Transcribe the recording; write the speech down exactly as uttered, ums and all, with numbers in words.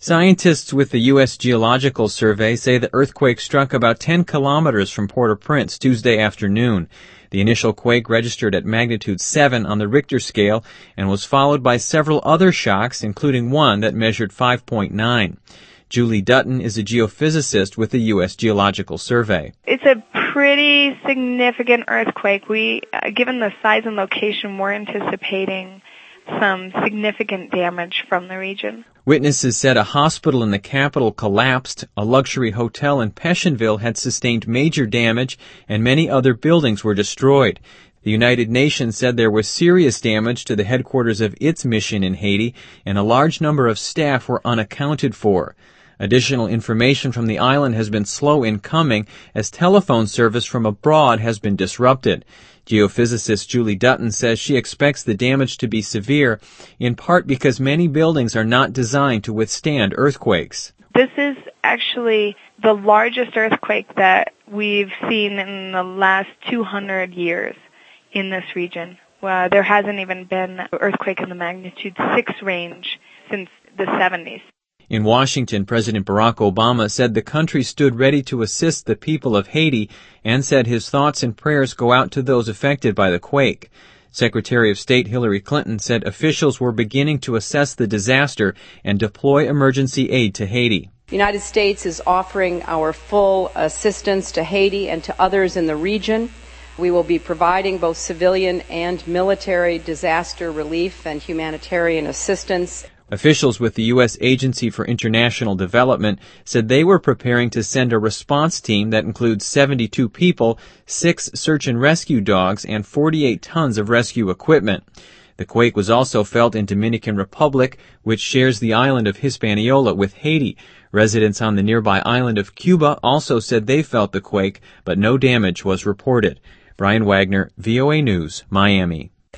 Scientists with the U S Geological Survey say the earthquake struck about ten kilometers from Port-au-Prince Tuesday afternoon. The initial quake registered at magnitude seven on the Richter scale and was followed by several other shocks, including one that measured five point nine. Julie Dutton is a geophysicist with the U S Geological Survey. It's a pretty significant earthquake. We, uh, given the size and location, we're anticipating some significant damage from the region. Witnesses said a hospital in the capital collapsed, a luxury hotel in Pétionville had sustained major damage, and many other buildings were destroyed. The United Nations said there was serious damage to the headquarters of its mission in Haiti, and a large number of staff were unaccounted for. Additional information from the island has been slow in coming as telephone service from abroad has been disrupted. Geophysicist Julie Dutton says she expects the damage to be severe, in part because many buildings are not designed to withstand earthquakes. This is actually the largest earthquake that we've seen in the last two hundred years in this region. Well, there hasn't even been an earthquake in the magnitude six range since the seventies. In Washington, President Barack Obama said the country stood ready to assist the people of Haiti and said his thoughts and prayers go out to those affected by the quake. Secretary of State Hillary Clinton said officials were beginning to assess the disaster and deploy emergency aid to Haiti. The United States is offering our full assistance to Haiti and to others in the region. We will be providing both civilian and military disaster relief and humanitarian assistance. Officials with the U S Agency for International Development said they were preparing to send a response team that includes seventy-two people, six search and rescue dogs, and forty-eight tons of rescue equipment. The quake was also felt in Dominican Republic, which shares the island of Hispaniola with Haiti. Residents on the nearby island of Cuba also said they felt the quake, but no damage was reported. Brian Wagner, V O A News, Miami.